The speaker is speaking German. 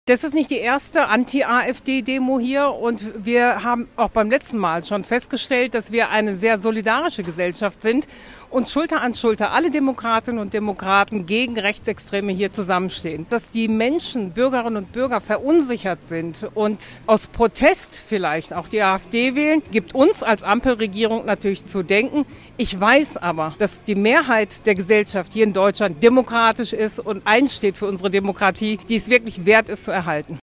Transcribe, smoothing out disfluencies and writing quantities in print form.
Das ist nicht die erste Anti-AfD-Demo hier und wir haben auch beim letzten Mal schon festgestellt, dass wir eine sehr solidarische Gesellschaft sind und Schulter an Schulter alle Demokratinnen und Demokraten gegen Rechtsextreme hier zusammenstehen. Dass die Menschen, Bürgerinnen und Bürger verunsichert sind und aus Protest vielleicht auch die AfD wählen, gibt uns als Ampelregierung natürlich zu denken. Ich weiß aber, dass die Mehrheit der Gesellschaft hier in Deutschland demokratisch ist und einsteht für unsere Demokratie, die es wirklich wert ist zu erhalten.